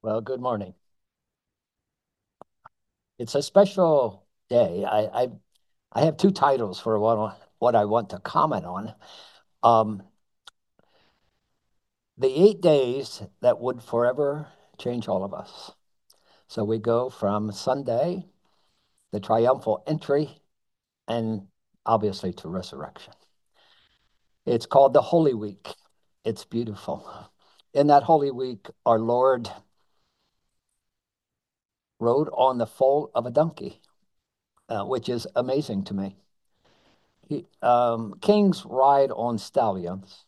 Well, good morning. It's a special day. I have two titles for what I want to comment on. Um, the 8 days that would forever change all of us. So we go from Sunday, the triumphal entry, and obviously to resurrection. It's called the Holy Week. It's beautiful. In that Holy Week, our Lord rode on the foal of a donkey, which is amazing to me. Kings ride on stallions.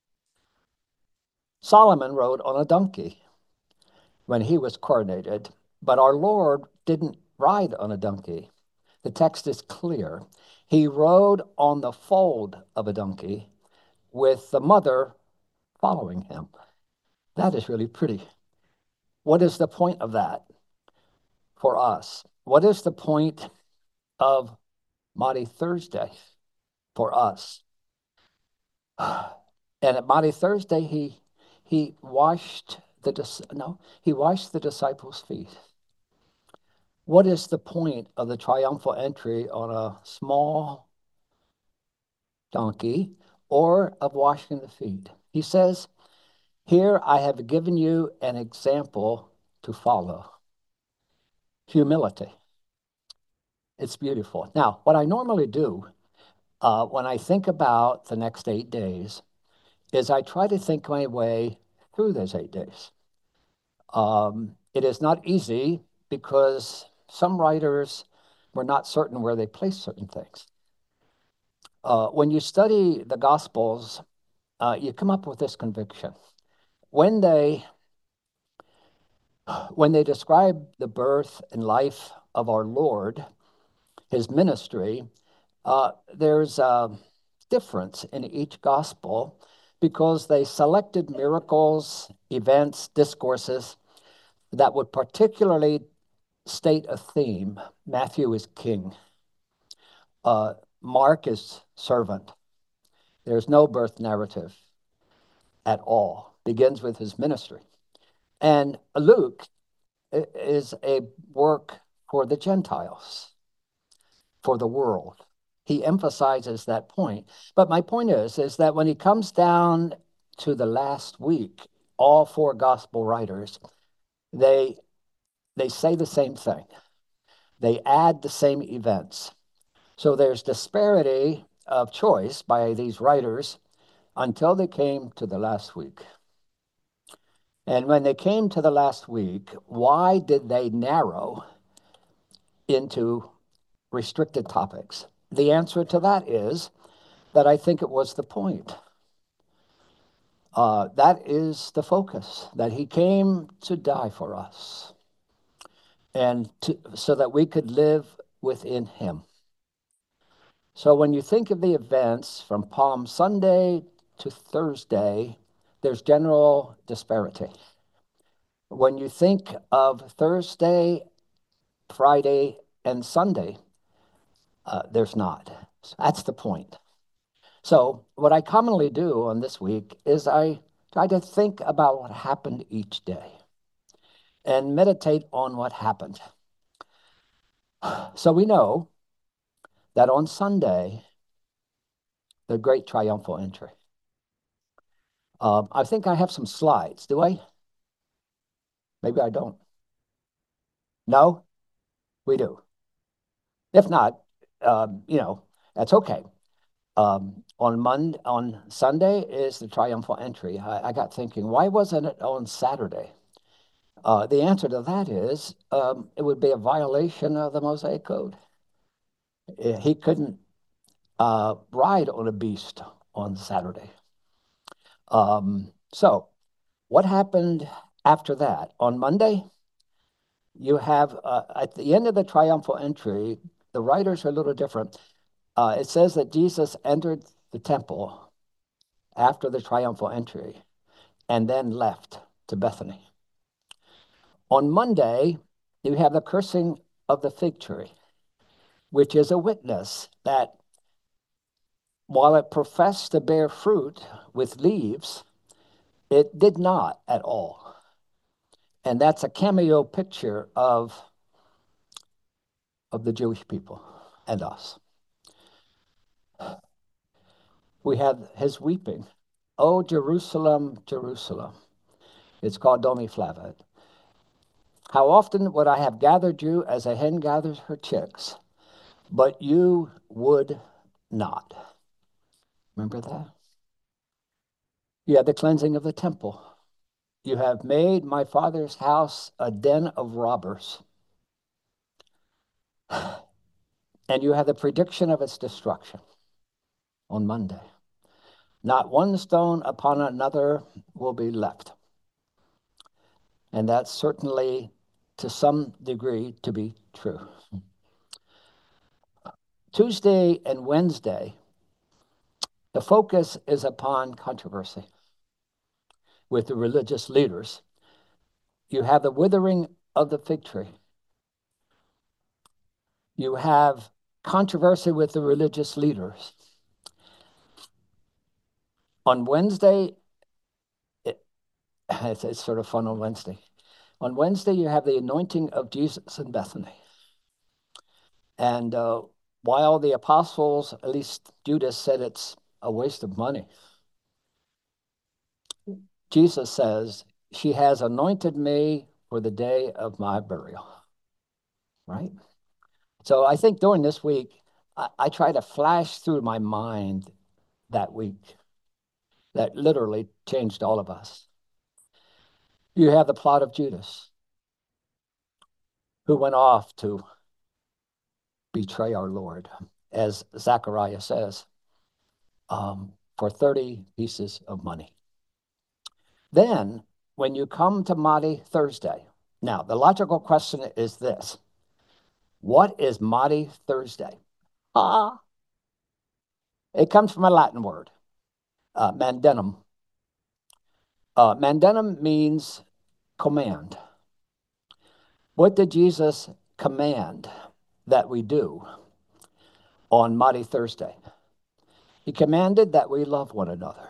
Solomon rode on a donkey when he was coronated, but our Lord didn't ride on a donkey. The text is clear. He rode on the fold of a donkey with the mother following him. That is really pretty. What is the point of that for us? What is the point of Maundy Thursday for us? And at Maundy Thursday, he washed he washed the disciples' feet. What is the point of the triumphal entry on a small donkey or of washing the feet? He says, here I have given you an example to follow. Humility. It's beautiful. Now, what I normally do when I think about the next 8 days is I try to think my way through those 8 days. It is not easy because some writers were not certain where they placed certain things. When you study the Gospels, you come up with this conviction. When they when they describe the birth and life of our Lord, his ministry, there's a difference in each gospel because they selected miracles, events, discourses that would particularly state a theme. Matthew is king. Mark is servant. There's no birth narrative at all. Begins with his ministry. And Luke is a work for the Gentiles, for the world. He emphasizes that point. But my point is that when he comes down to the last week, all four gospel writers, they they say the same thing. They add the same events. So there's disparity of choice by these writers until they came to the last week. And when they came to the last week, why did they narrow into restricted topics? The answer to that is that I think it was the point. That is the focus, that he came to die for us so that we could live within him. So when you think of the events from Palm Sunday to Thursday, there's general disparity. When you think of Thursday, Friday, and Sunday, there's not. So that's the point. So what I commonly do on this week is I try to think about what happened each day and meditate on what happened. So we know that on Sunday, the great triumphal entry. I think I have some slides. Do I? Maybe I don't. No, we do. If not, that's okay. On Sunday is the triumphal entry. I got thinking, why wasn't it on Saturday? The answer to that is it would be a violation of the Mosaic Code. He couldn't ride on a beast on Saturday. So, what happened after that? On Monday, you have at the end of the triumphal entry, the writers are a little different. It says that Jesus entered the temple after the triumphal entry and then left to Bethany. On Monday, you have the cursing of the fig tree, which is a witness that while it professed to bear fruit with leaves, it did not at all. And that's a cameo picture of the Jewish people and us. We have his weeping. Oh, Jerusalem, Jerusalem. It's called Domi Flavet. How often would I have gathered you as a hen gathers her chicks, but you would not. Remember that? You had the cleansing of the temple. You have made my father's house a den of robbers. And you have the prediction of its destruction on Monday. Not one stone upon another will be left. And that's certainly, to some degree, to be true. Tuesday and Wednesday, the focus is upon controversy with the religious leaders. You have the withering of the fig tree. You have controversy with the religious leaders. On Wednesday, it's sort of fun on Wednesday. On Wednesday, you have the anointing of Jesus in Bethany. And while the apostles, at least Judas, said it's a waste of money, Jesus says, she has anointed me for the day of my burial, right? So I think during this week, I try to flash through my mind that week that literally changed all of us. You have the plot of Judas, who went off to betray our Lord, as Zechariah says, for 30 pieces of money. Then, when you come to Maundy Thursday, now the logical question is this: what is Maundy Thursday? It comes from a Latin word, mandenum. Mandenum means command. What did Jesus command that we do on Maundy Thursday? He commanded that we love one another,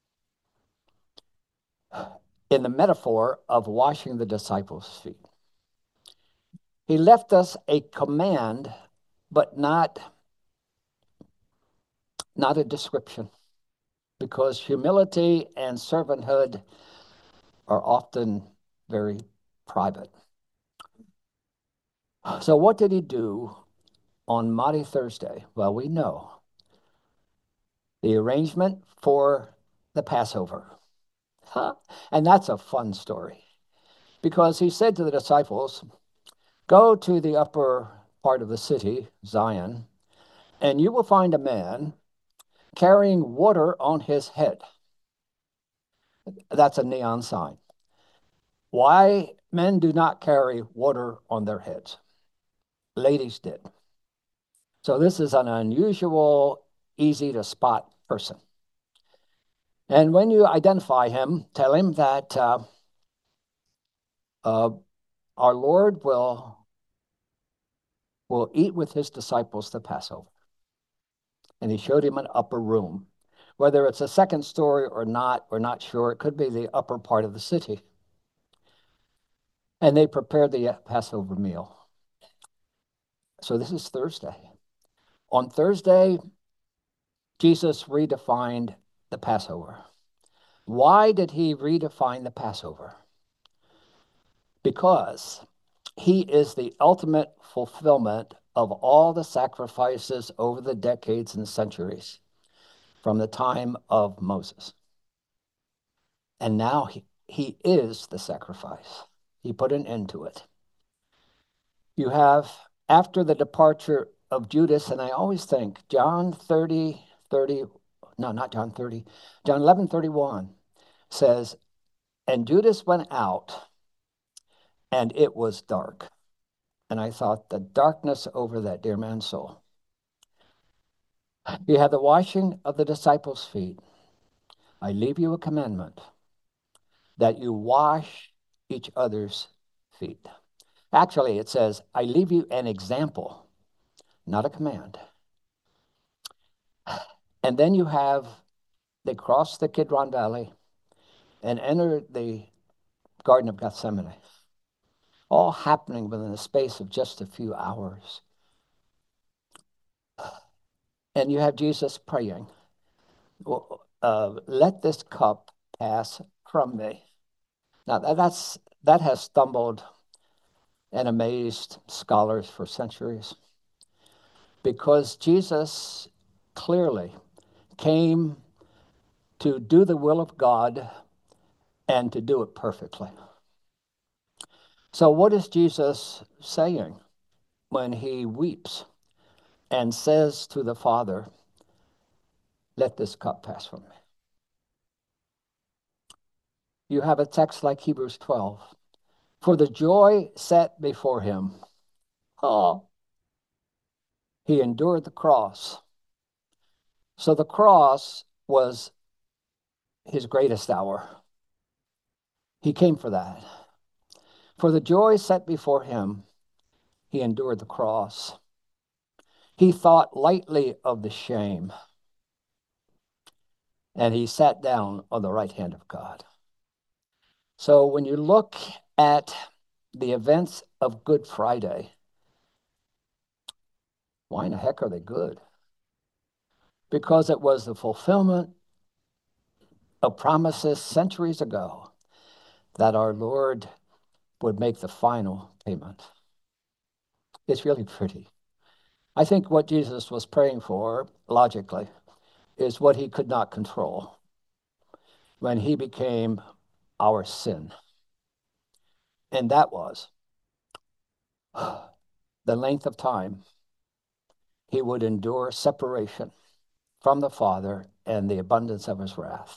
in the metaphor of washing the disciples' feet. He left us a command, but not a description, because humility and servanthood are often very private. So what did he do on Maundy Thursday? Well, we know the arrangement for the Passover. And that's a fun story, because he said to the disciples, go to the upper part of the city, Zion, and you will find a man carrying water on his head. That's a neon sign. Why men do not carry water on their heads? Ladies did. So this is an unusual, easy to spot person. And when you identify him, tell him that our Lord will eat with his disciples the Passover. And he showed him an upper room. Whether it's a second story or not, we're not sure. It could be the upper part of the city. And they prepared the Passover meal. So this is Thursday. On Thursday, Jesus redefined the Passover. Why did he redefine the Passover? Because he is the ultimate fulfillment of all the sacrifices over the decades and centuries from the time of Moses. And now he is the sacrifice. He put an end to it. You have, after the departure of Judas, and I always think John 11:31 says, and Judas went out, and it was dark. And I thought, the darkness over that dear man's soul. You have the washing of the disciples' feet. I leave you a commandment, that you wash each other's feet. Actually, it says, I leave you an example, not a command. And then they cross the Kidron Valley and enter the Garden of Gethsemane. all happening within the space of just a few hours. And you have Jesus praying, well, let this cup pass from me. Now, that has stumbled and amazed scholars for centuries because Jesus clearly came to do the will of God and to do it perfectly. So, what is Jesus saying when he weeps and says to the Father, let this cup pass from me? You have a text like Hebrews 12. For the joy set before him, oh, he endured the cross. So the cross was his greatest hour. He came for that. For the joy set before him, he endured the cross. He thought lightly of the shame, and he sat down on the right hand of God. So when you look at the events of Good Friday, why in the heck are they good? Because it was the fulfillment of promises centuries ago that our Lord would make the final payment. It's really pretty. I think what Jesus was praying for, logically, is what he could not control when he became our sin. And that was the length of time he would endure separation from the Father and the abundance of his wrath.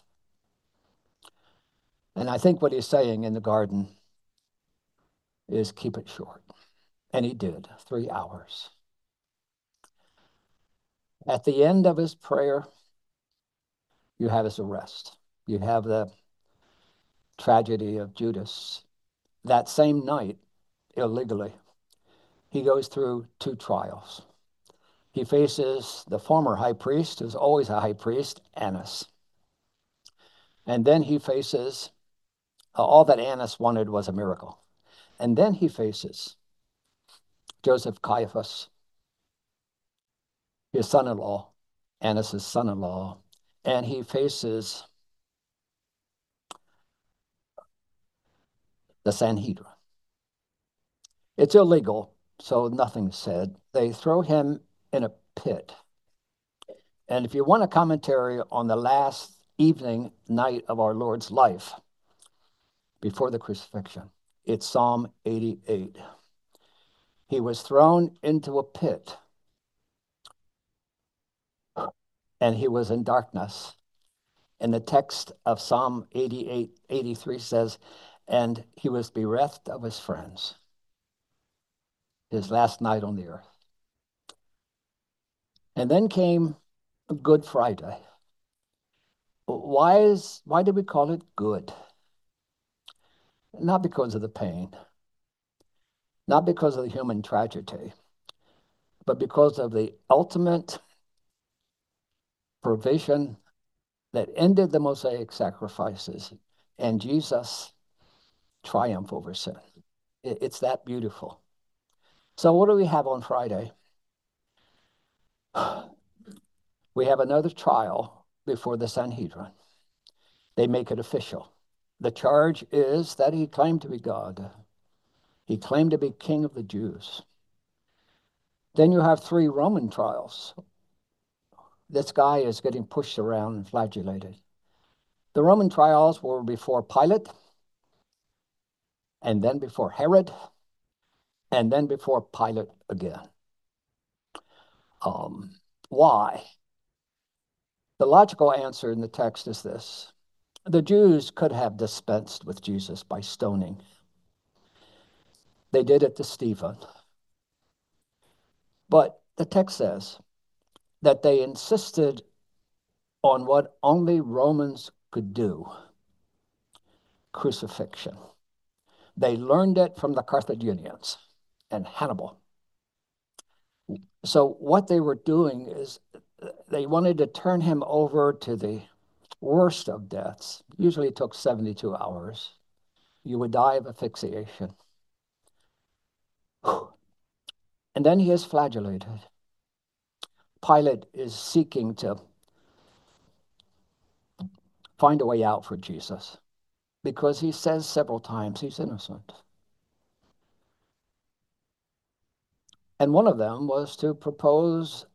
And I think what he's saying in the garden is keep it short. And he did, 3 hours. At the end of his prayer, you have his arrest. You have the tragedy of Judas. That same night, illegally, he goes through 2 trials. He faces the former high priest, who's always a high priest, Annas. And then he faces all that Annas wanted was a miracle. And then he faces Joseph Caiaphas, his son-in-law, Annas' son-in-law, and he faces the Sanhedrin. It's illegal, so nothing's said. They throw him in a pit. And if you want a commentary on the last evening night of our Lord's life before the crucifixion, it's Psalm 88. He was thrown into a pit, and he was in darkness. And the text of Psalm 88:83 says, and he was bereft of his friends, his last night on the earth. And then came Good Friday. Why did we call it good? Not because of the pain, not because of the human tragedy, but because of the ultimate provision that ended the Mosaic sacrifices and Jesus' triumph over sin. It's that beautiful. So what do we have on Friday? We have another trial before the Sanhedrin. They make it official. The charge is that he claimed to be God. He claimed to be king of the Jews. Then you have 3 Roman trials. This guy is getting pushed around and flagellated. The Roman trials were before Pilate, and then before Herod, and then before Pilate again. Why? The logical answer in the text is this. The Jews could have dispensed with Jesus by stoning. They did it to Stephen. But the text says that they insisted on what only Romans could do, crucifixion. They learned it from the Carthaginians and Hannibal. So what they were doing is they wanted to turn him over to the worst of deaths. Usually it took 72 hours. You would die of asphyxiation. And then he is flagellated. Pilate is seeking to find a way out for Jesus because he says several times he's innocent. And one of them was to propose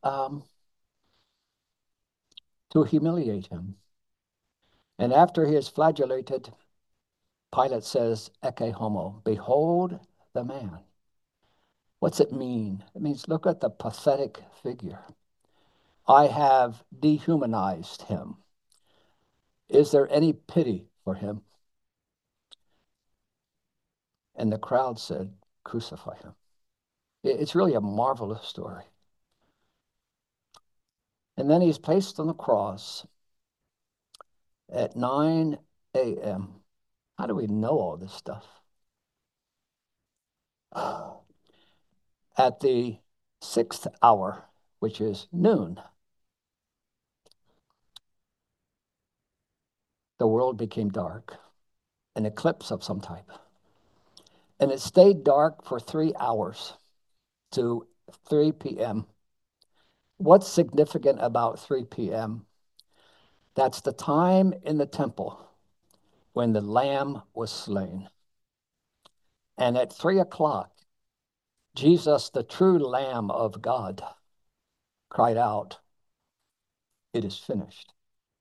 to humiliate him. And after he is flagellated, Pilate says, Ecce homo, behold the man. What's it mean? It means look at the pathetic figure. I have dehumanized him. Is there any pity for him? And the crowd said, crucify him. It's really a marvelous story. And then he's placed on the cross at 9 a.m. How do we know all this stuff? At the 6th hour, which is noon, the world became dark, an eclipse of some type. And it stayed dark for 3 hours to 3 p.m. What's significant about 3 p.m.? That's the time in the temple when the Lamb was slain. And at 3 o'clock, Jesus, the true Lamb of God, cried out, it is finished.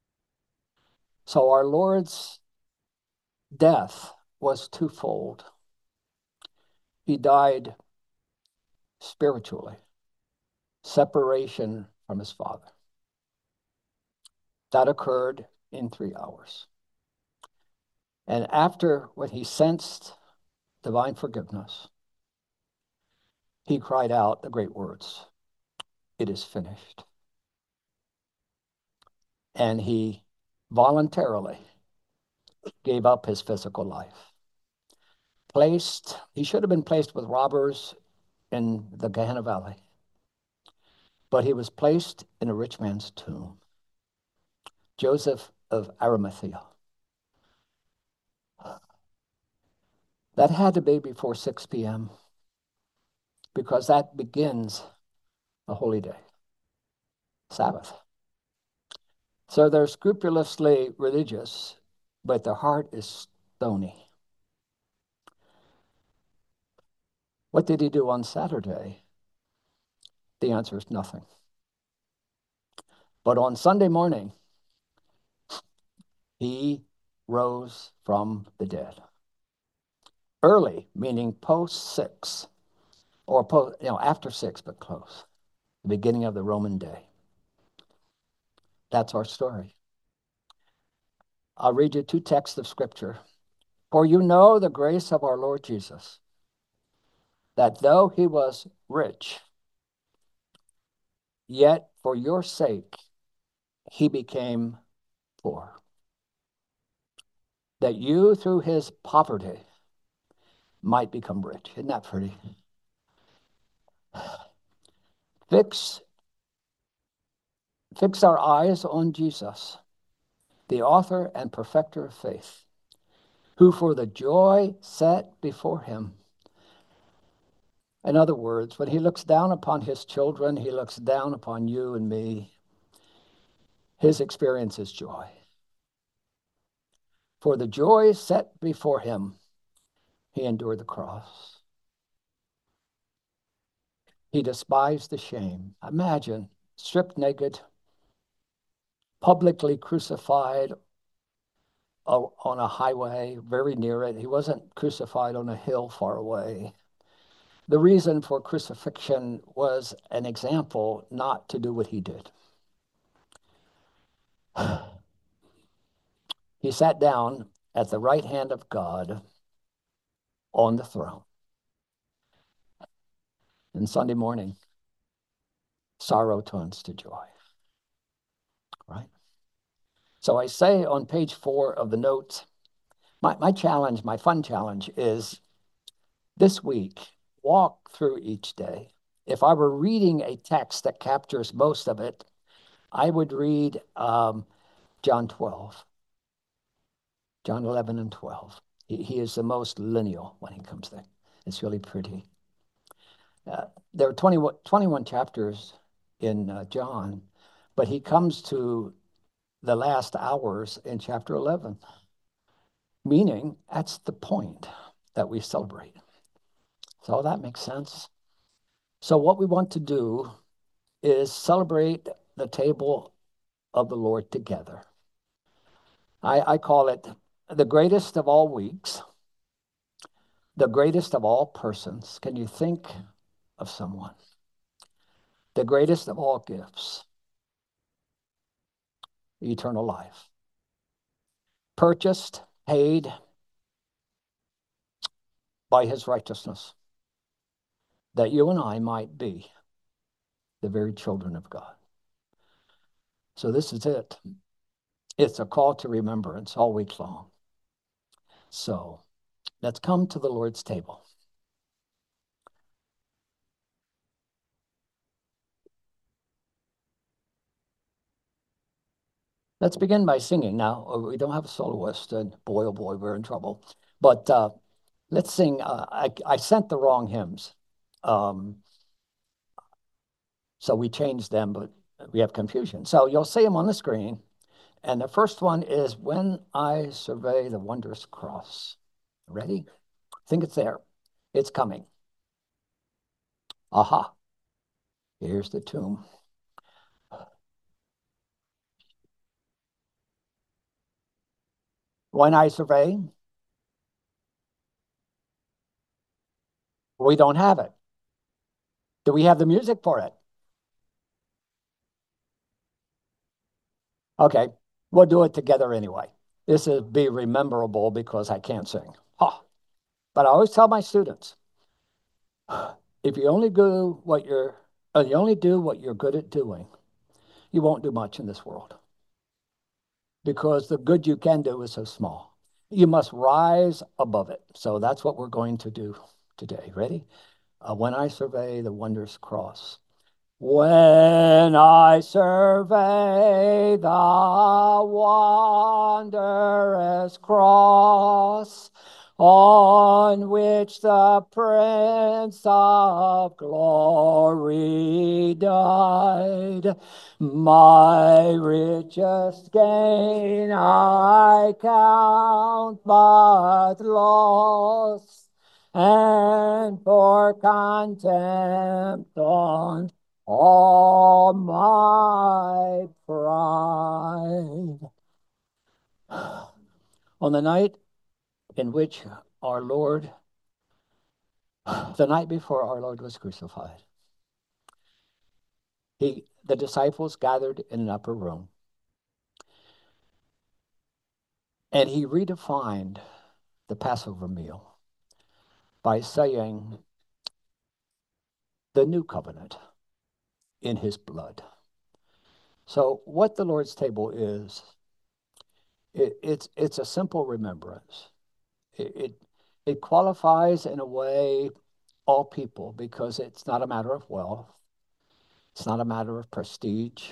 So our Lord's death was twofold. He died spiritually, separation from his Father. That occurred in 3 hours. And after when he sensed divine forgiveness, he cried out the great words, it is finished. And he voluntarily gave up his physical life. He should have been placed with robbers in the Gehenna Valley, but he was placed in a rich man's tomb. Joseph of Arimathea. That had to be before 6 p.m. because that begins a holy day, Sabbath. So they're scrupulously religious, but their heart is stony. What did he do on Saturday? The answer is nothing. But on Sunday morning, he rose from the dead. Early, meaning post 6, or after 6, but close. The beginning of the Roman day. That's our story. I'll read you 2 texts of scripture. For you know the grace of our Lord Jesus, that though he was rich, yet for your sake he became poor, that you through his poverty might become rich. Isn't that pretty? Fix our eyes on Jesus, the author and perfecter of faith, who for the joy set before him. In other words, when he looks down upon his children, he looks down upon you and me. His experience is joy. For the joy set before him, he endured the cross. He despised the shame. Imagine, stripped naked, publicly crucified on a highway very near it. He wasn't crucified on a hill far away. The reason for crucifixion was an example not to do what he did. He sat down at the right hand of God on the throne. And Sunday morning, sorrow turns to joy, right? So I say on page 4 of the notes, my challenge, my fun challenge is this week, walk through each day. If I were reading a text that captures most of it, I would read John 12, John 11 and 12. He is the most lineal when he comes there. It's really pretty. there are 21 chapters in John, but he comes to the last hours in chapter 11, meaning that's the point that we celebrate. So that makes sense. So, what we want to do is celebrate the table of the Lord together. I call it the greatest of all weeks, the greatest of all persons. Can you think of someone? The greatest of all gifts, eternal life. Purchased, paid by his righteousness, that you and I might be the very children of God. So this is it. It's a call to remembrance all week long. So let's come to the Lord's table. Let's begin by singing. Now, we don't have a soloist, and boy, oh boy, we're in trouble. But let's sing. I sent the wrong hymns. So we changed them, but we have confusion. So you'll see them on the screen. And the first one is When I Survey the Wondrous Cross. Ready? I think it's there. It's coming. Aha. Here's the tomb. When I survey, we don't have it. Do we have the music for it? Okay, we'll do it together anyway. This is be rememberable because I can't sing. Huh. But I always tell my students, if you only do what you're good at doing, you won't do much in this world because the good you can do is so small. You must rise above it. So that's what we're going to do today. Ready? When I survey the wondrous cross. When I survey the wondrous cross on which the Prince of Glory died, my richest gain I count but loss, and for contempt on all my pride. On the night in which our Lord, the night before our Lord was crucified, the disciples gathered in an upper room, and he redefined the Passover meal by saying, the new covenant in his blood. So what the Lord's table is, it's a simple remembrance. It qualifies in a way all people because it's not a matter of wealth. It's not a matter of prestige.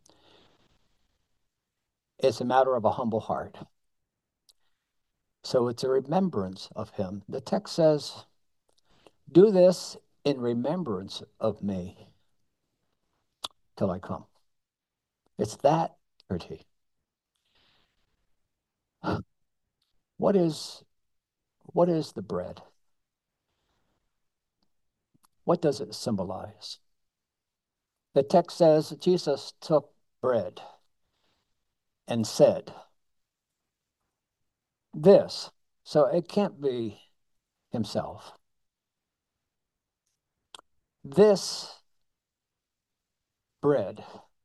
It's a matter of a humble heart. So it's a remembrance of him. The text says, do this in remembrance of me till I come. It's that dirty. What is the bread? What does it symbolize? The text says Jesus took bread and said, this. So it can't be himself. This bread,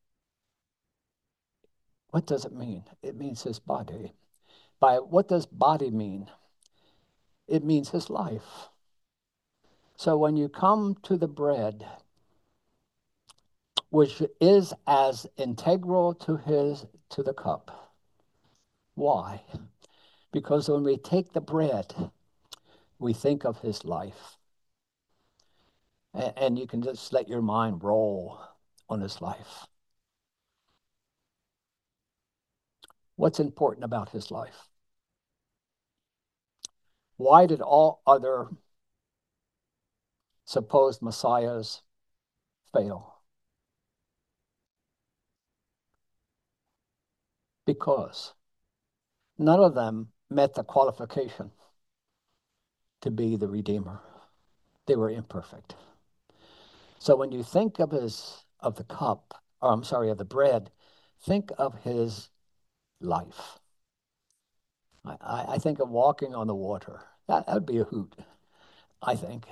what does it mean? It means his body. By what does body mean? It means his life. So when you come to the bread, which is as integral to the cup. Why? Because when we take the bread, we think of his life. And you can just let your mind roll on his life. What's important about his life? Why did all other supposed messiahs fail because none of them met the qualification to be the Redeemer. They were imperfect. So when you think of the cup, or I'm sorry, of the bread, think of his life. I think of walking on the water. That'd be a hoot, I think.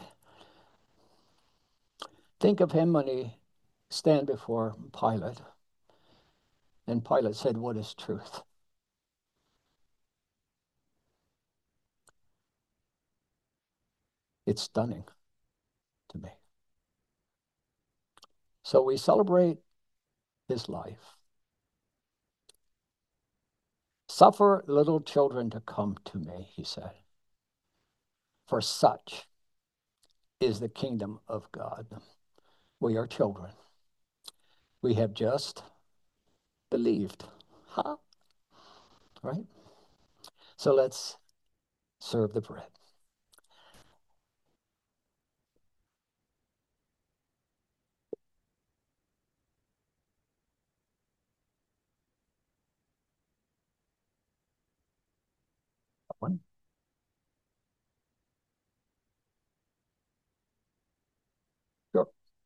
Think of him when he stand before Pilate, and Pilate said, "What is truth?" It's stunning to me. So we celebrate his life. Suffer little children to come to me, he said, for such is the kingdom of God. We are children. We have just believed. Huh? Right? So let's serve the bread. One. Sure.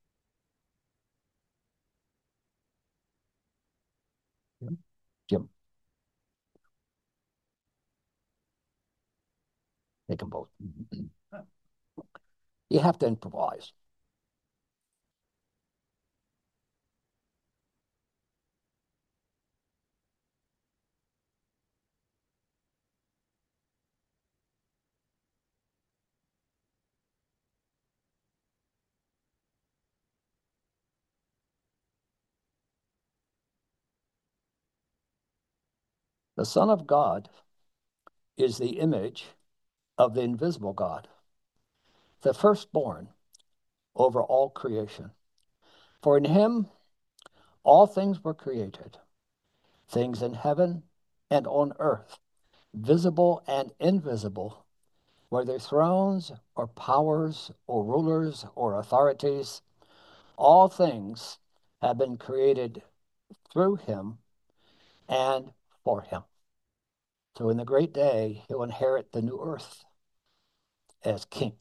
Jim. Jim. Take them both. You have to improvise. The Son of God is the image of the invisible God, the firstborn over all creation. For in him all things were created, things in heaven and on earth, visible and invisible, whether thrones or powers or rulers or authorities, all things have been created through him and for him. So in the great day, he'll inherit the new earth as king.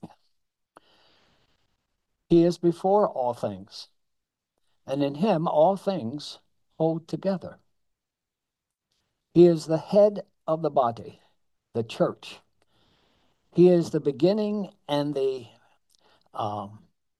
He is before all things, and in him all things hold together. He is the head of the body, the church. He is the beginning and the um,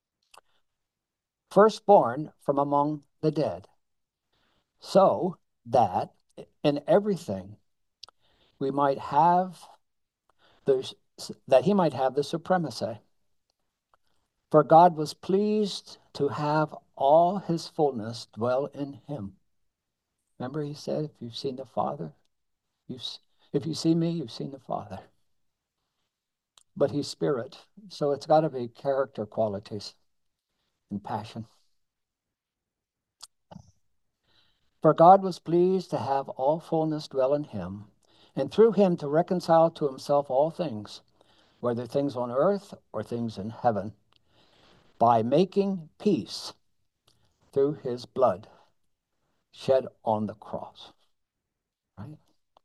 firstborn from among the dead, so that in everything we might have the, that he might have the supremacy. For God was pleased to have all his fullness dwell in him. Remember, he said, if you've seen the Father, you've, if you see me, you've seen the Father. But he's spirit, so it's got to be character qualities and passion. For God was pleased to have all fullness dwell in him, and through him to reconcile to himself all things, whether things on earth or things in heaven, by making peace through his blood shed on the cross. Right?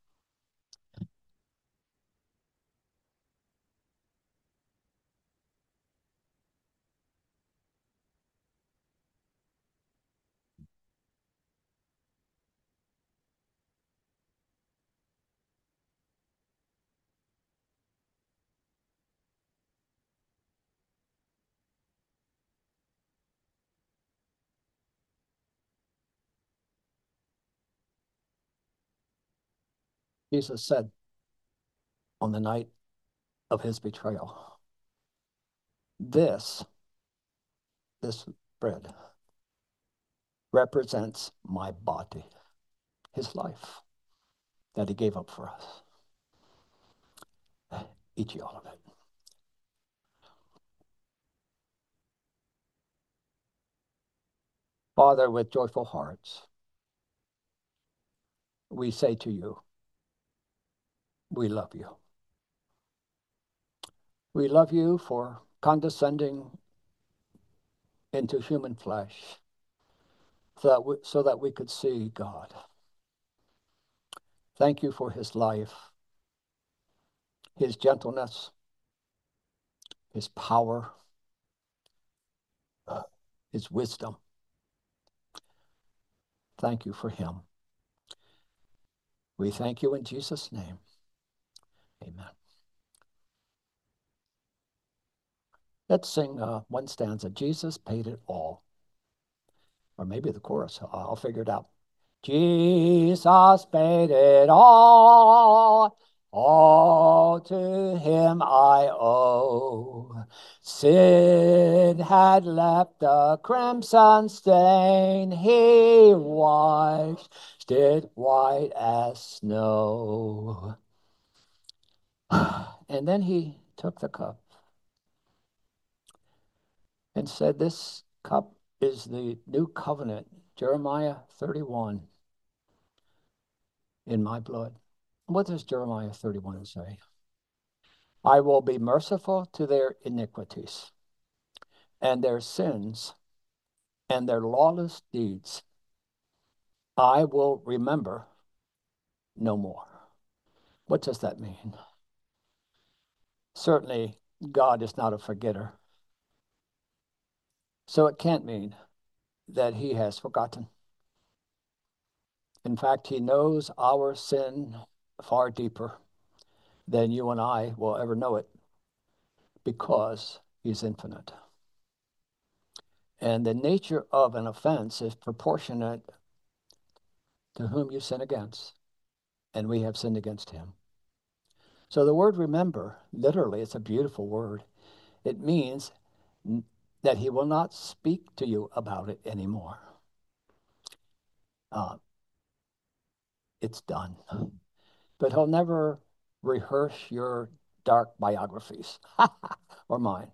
Jesus said on the night of his betrayal, this, this bread represents my body, his life that he gave up for us. Eat ye all of it. Father, with joyful hearts, we say to you, we love you. We love you for condescending into human flesh so that we could see God. Thank you for his life, his gentleness, his power, his wisdom. Thank you for him. We thank you in Jesus' name. Amen. Let's sing one stanza. Jesus paid it all. Or maybe the chorus. I'll figure it out. Jesus paid it all to him I owe. Sin had left a crimson stain, he washed it white as snow. And then he took the cup and said, this cup is the new covenant, Jeremiah 31, in my blood. What does Jeremiah 31 say? I will be merciful to their iniquities and their sins and their lawless deeds. I will remember no more. What does that mean? Certainly, God is not a forgetter. So it can't mean that he has forgotten. In fact, he knows our sin far deeper than you and I will ever know it because he's infinite. And the nature of an offense is proportionate to whom you sin against. And we have sinned against him. So the word remember, literally, it's a beautiful word. It means that he will not speak to you about it anymore. It's done. But he'll never rehearse your dark biographies or mine.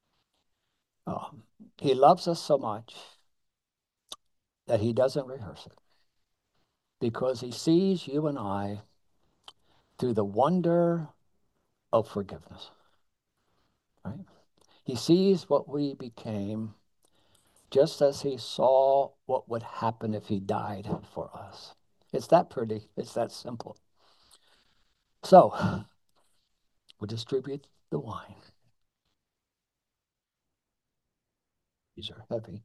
He loves us so much that he doesn't rehearse it because he sees you and I through the wonder of forgiveness, right? He sees what we became just as he saw what would happen if he died for us. It's that pretty. It's that simple. So we'll distribute the wine. These are heavy.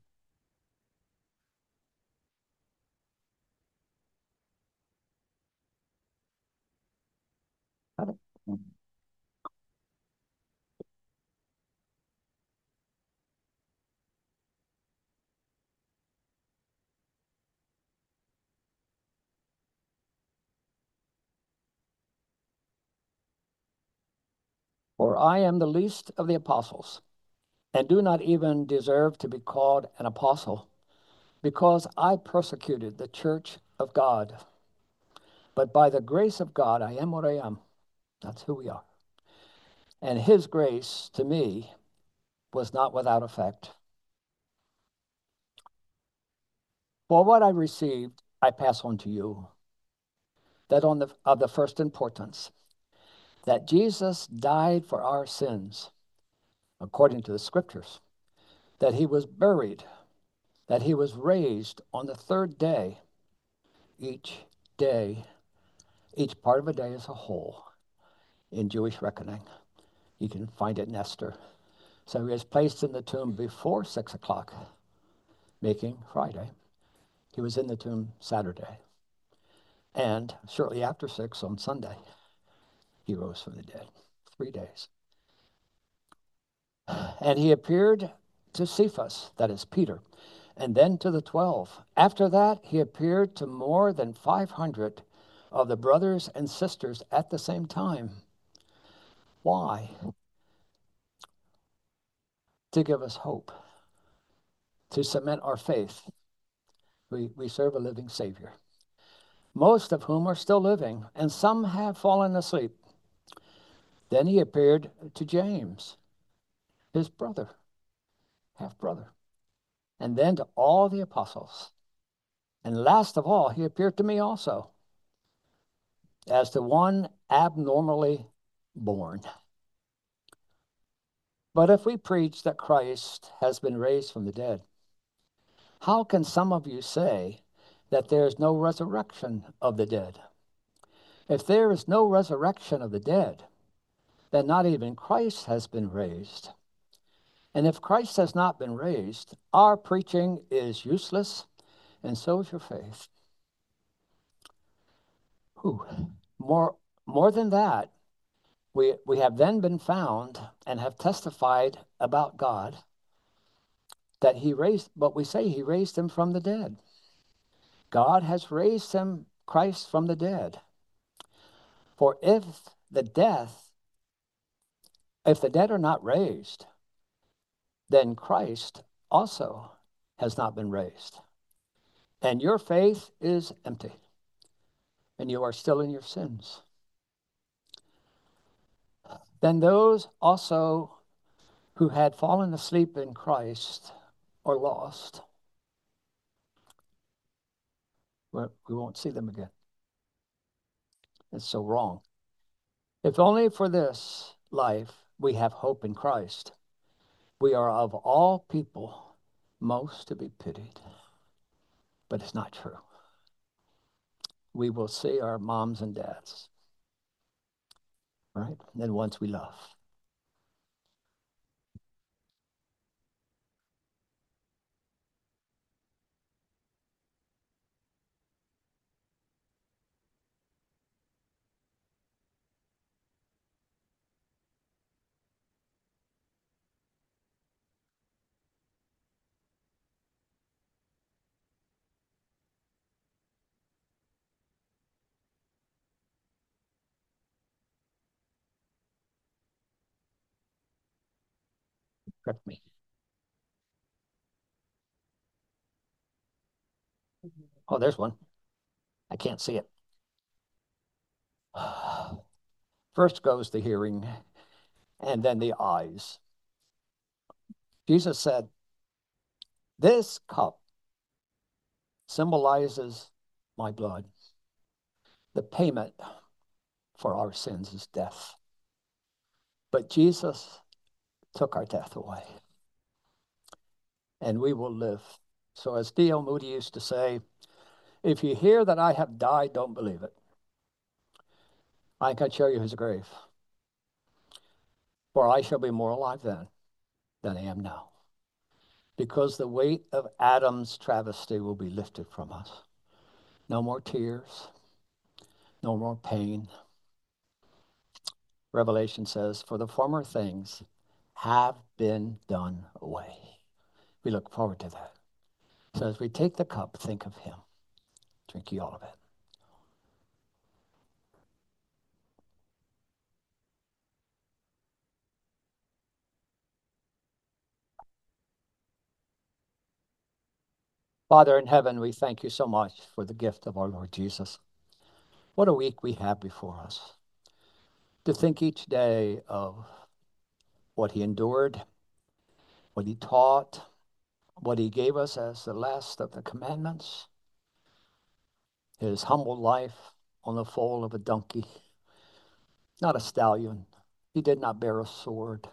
For I am the least of the apostles, and do not even deserve to be called an apostle, because I persecuted the church of God. But by the grace of God, I am what I am. That's who we are. And his grace to me was not without effect. For what I received, I pass on to you, that of the first importance, that Jesus died for our sins, according to the scriptures, that he was buried, that he was raised on the third day. Each day, each part of a day is a whole in Jewish reckoning. You can find it in Esther. So he was placed in the tomb before 6 o'clock, making Friday. He was in the tomb Saturday. And shortly after 6 on Sunday, he rose from the dead. 3 days. And he appeared to Cephas, that is Peter, and then to the 12. After that, he appeared to more than 500 of the brothers and sisters at the same time. Why? To give us hope, to cement our faith. We serve a living Savior, most of whom are still living, and some have fallen asleep. Then he appeared to James, his brother, half brother, and then to all the apostles. And last of all, he appeared to me also, as to one abnormally born. But if we preach that Christ has been raised from the dead, how can some of you say that there is no resurrection of the dead? If there is no resurrection of the dead, then not even Christ has been raised. And if Christ has not been raised, our preaching is useless, and so is your faith. Whew. More than that, we have then been found and have testified about God that he raised, but we say he raised him from the dead. God has raised him, Christ, from the dead. For if the dead are not raised, then Christ also has not been raised. And your faith is empty, and you are still in your sins. Then those also who had fallen asleep in Christ are lost. We won't see them again. It's so wrong. If only for this life we have hope in Christ, we are of all people most to be pitied. But it's not true. We will see our moms and dads, right? And ones we love. Correct me. Oh, there's one. I can't see it. First goes the hearing, and then the eyes. Jesus said, "This cup symbolizes my blood. The payment for our sins is death. But Jesus took our death away, and we will live." So, as D.L. Moody used to say, if you hear that I have died, don't believe it. I can show you his grave, for I shall be more alive then than I am now, because the weight of Adam's travesty will be lifted from us. No more tears, no more pain. Revelation says, for the former things have been done away. We look forward to that. So as we take the cup, think of him. Drink ye all of it. Father in heaven, we thank you so much for the gift of our Lord Jesus. What a week we have before us. To think each day of what he endured, what he taught, what he gave us as the last of the commandments, his humble life on the foal of a donkey, not a stallion. He did not bear a sword.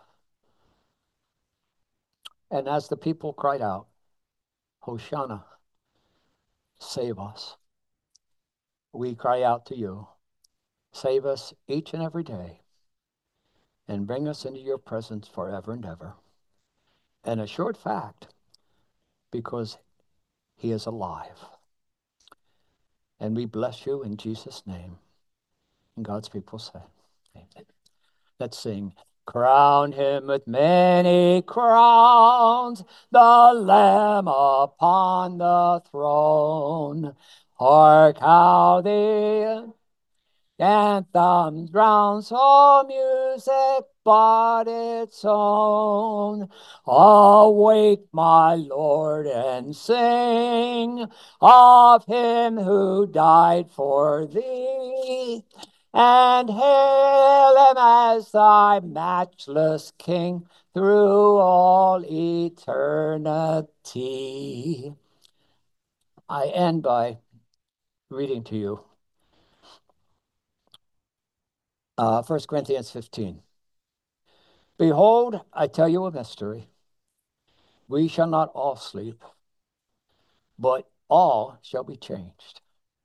And as the people cried out, Hosanna, save us, we cry out to you, save us each and every day, and bring us into your presence forever and ever. And a short fact, because he is alive. And we bless you in Jesus' name. And God's people say, amen. Let's sing. Crown him with many crowns, the Lamb upon the throne. Hark how the anthems drown so music but its own. Awake, my Lord, and sing of him who died for thee, and hail him as thy matchless King through all eternity. I end by reading to you 1 Corinthians 15. Behold, I tell you a mystery. We shall not all sleep, but all shall be changed.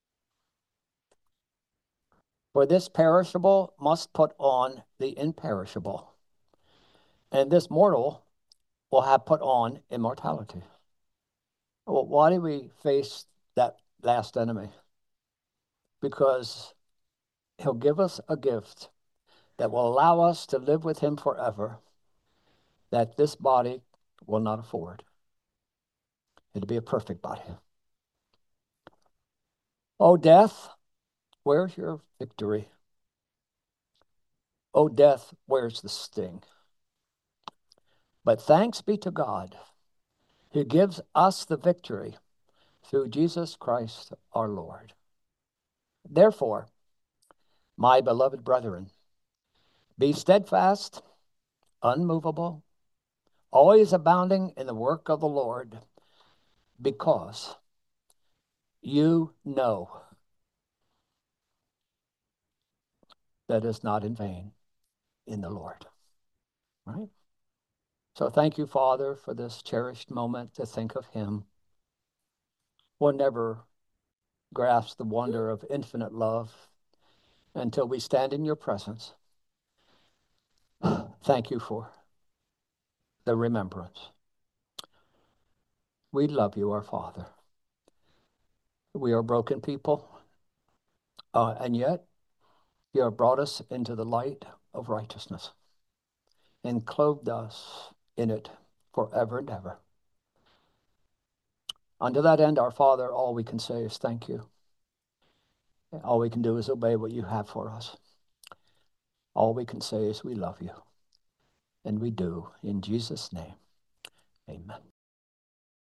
For this perishable must put on the imperishable, and this mortal will have put on immortality. Well, why do we face that last enemy? Because he'll give us a gift that will allow us to live with him forever, that this body will not afford. It'll be a perfect body. Oh, death, where's your victory? Oh, death, where's the sting? But thanks be to God, who gives us the victory through Jesus Christ our Lord. Therefore, my beloved brethren, be steadfast, unmovable, always abounding in the work of the Lord, because you know that is not in vain in the Lord. Right? So thank you, Father, for this cherished moment to think of him. We'll never grasp the wonder of infinite love until we stand in your presence. Thank you for the remembrance. We love you, our Father. We are broken people, and yet you have brought us into the light of righteousness and clothed us in it forever and ever. Unto that end, our Father, all we can say is thank you. All we can do is obey what you have for us. All we can say is we love you. And we do, in Jesus' name.